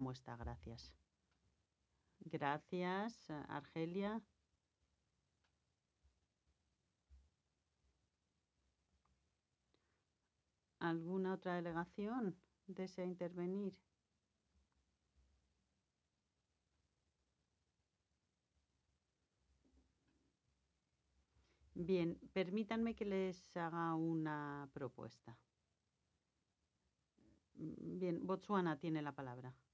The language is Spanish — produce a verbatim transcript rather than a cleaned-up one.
cómo está, gracias. Gracias, Argelia. ¿Alguna otra delegación desea intervenir? Bien, permítanme que les haga una propuesta. Bien, Botsuana tiene la palabra.